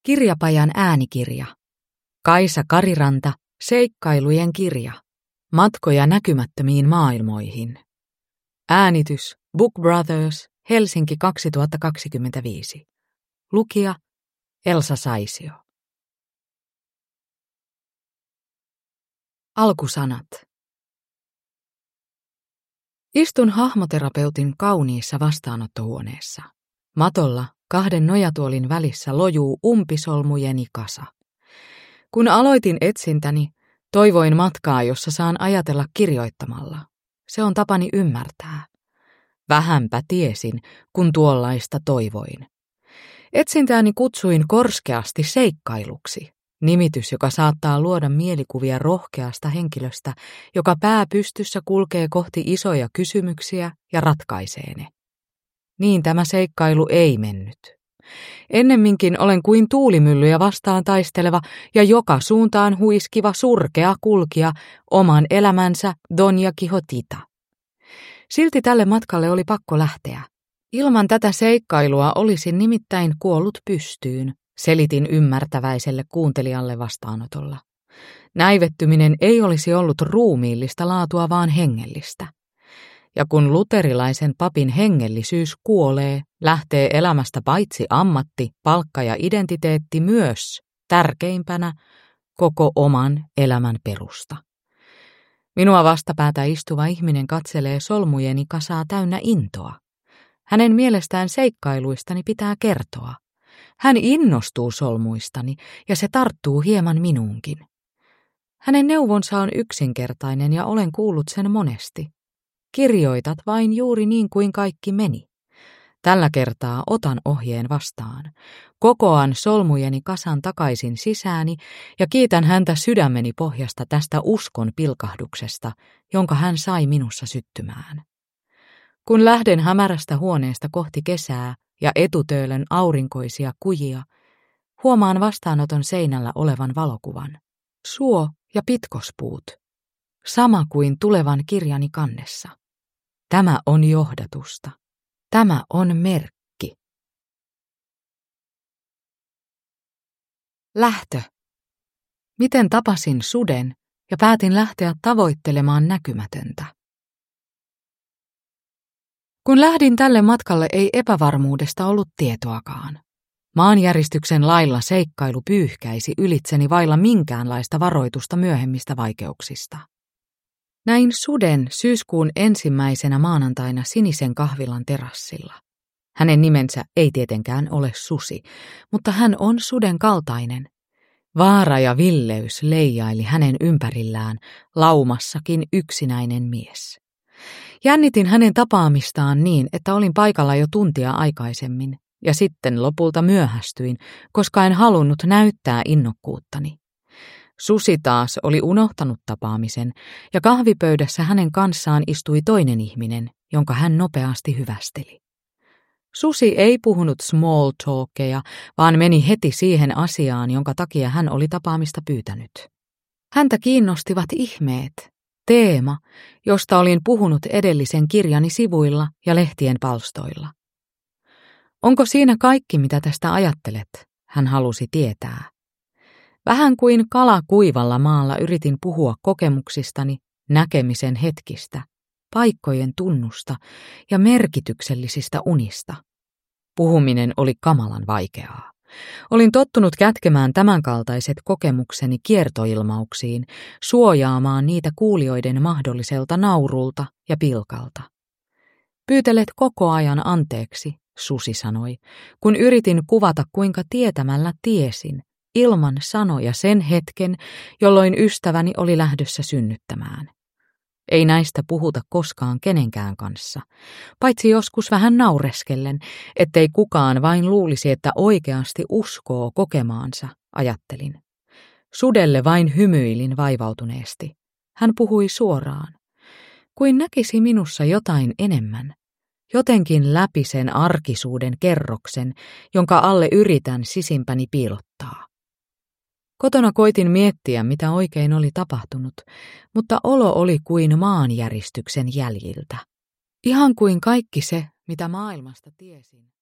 Kirjapajan äänikirja. Kaisa Kariranta, seikkailujen kirja. Matkoja näkymättömiin maailmoihin. Äänitys Book Brothers, Helsinki 2025. Lukija Elsa Saisio. Alkusanat. Istun hahmoterapeutin kauniissa vastaanottohuoneessa. Matolla 2 nojatuolin välissä lojuu umpisolmujeni kasa. Kun aloitin etsintäni, toivoin matkaa, jossa saan ajatella kirjoittamalla. Se on tapani ymmärtää. Vähänpä tiesin, kun tuollaista toivoin. Etsintääni kutsuin korskeasti seikkailuksi, nimitys, joka saattaa luoda mielikuvia rohkeasta henkilöstä, joka pää pystyssä kulkee kohti isoja kysymyksiä ja ratkaisee ne. Niin tämä seikkailu ei mennyt. Ennemminkin olen kuin tuulimyllyjä vastaan taisteleva ja joka suuntaan huiskiva surkea kulkija oman elämänsä Doña Quijotita. Silti tälle matkalle oli pakko lähteä. Ilman tätä seikkailua olisin nimittäin kuollut pystyyn, selitin ymmärtäväiselle kuuntelijalle vastaanotolla. Näivettyminen ei olisi ollut ruumiillista laatua, vaan hengellistä. Ja kun luterilaisen papin hengellisyys kuolee, lähtee elämästä paitsi ammatti, palkka ja identiteetti myös, tärkeimpänä, koko oman elämän perusta. Minua vastapäätä istuva ihminen katselee solmujeni kasaa täynnä intoa. Hänen mielestään seikkailuistani pitää kertoa. Hän innostuu solmuistani ja se tarttuu hieman minuunkin. Hänen neuvonsa on yksinkertainen ja olen kuullut sen monesti. Kirjoitat vain juuri niin kuin kaikki meni. Tällä kertaa otan ohjeen vastaan. Kokoan solmujeni kasan takaisin sisääni ja kiitän häntä sydämeni pohjasta tästä uskon pilkahduksesta, jonka hän sai minussa syttymään. Kun lähden hämärästä huoneesta kohti kesää ja etutöölön aurinkoisia kujia, huomaan vastaanoton seinällä olevan valokuvan. Suo ja pitkospuut. Sama kuin tulevan kirjani kannessa. Tämä on johdatusta. Tämä on merkki. Lähtö. Miten tapasin suden ja päätin lähteä tavoittelemaan näkymätöntä. Kun lähdin tälle matkalle, ei epävarmuudesta ollut tietoakaan. Maanjäristyksen lailla seikkailu pyyhkäisi ylitseni vailla minkäänlaista varoitusta myöhemmistä vaikeuksista. Näin suden syyskuun 1. maanantaina Sinisen kahvilan terassilla. Hänen nimensä ei tietenkään ole Susi, mutta hän on suden kaltainen. Vaara ja villeys leijaili hänen ympärillään, laumassakin yksinäinen mies. Jännitin hänen tapaamistaan niin, että olin paikalla jo tuntia aikaisemmin, ja sitten lopulta myöhästyin, koska en halunnut näyttää innokkuuttani. Susi taas oli unohtanut tapaamisen, ja kahvipöydässä hänen kanssaan istui toinen ihminen, jonka hän nopeasti hyvästeli. Susi ei puhunut small talkeja, vaan meni heti siihen asiaan, jonka takia hän oli tapaamista pyytänyt. Häntä kiinnostivat ihmeet, teema, josta olin puhunut edellisen kirjani sivuilla ja lehtien palstoilla. Onko siinä kaikki, mitä tästä ajattelet? Hän halusi tietää. Vähän kuin kala kuivalla maalla yritin puhua kokemuksistani, näkemisen hetkistä, paikkojen tunnusta ja merkityksellisistä unista. Puhuminen oli kamalan vaikeaa. Olin tottunut kätkemään tämänkaltaiset kokemukseni kiertoilmauksiin, suojaamaan niitä kuulijoiden mahdolliselta naurulta ja pilkalta. Pyytelet koko ajan anteeksi, Susi sanoi, kun yritin kuvata kuinka tietämällä tiesin, ilman sanoja sen hetken, jolloin ystäväni oli lähdössä synnyttämään. Ei näistä puhuta koskaan kenenkään kanssa, paitsi joskus vähän naureskellen, ettei kukaan vain luulisi, että oikeasti uskoo kokemaansa, ajattelin. Sudelle vain hymyilin vaivautuneesti. Hän puhui suoraan, kuin näkisi minussa jotain enemmän, jotenkin läpi sen arkisuuden kerroksen, jonka alle yritän sisimpäni piilottaa. Kotona koitin miettiä, mitä oikein oli tapahtunut, mutta olo oli kuin maanjäristyksen jäljiltä. Ihan kuin kaikki se, mitä maailmasta tiesin.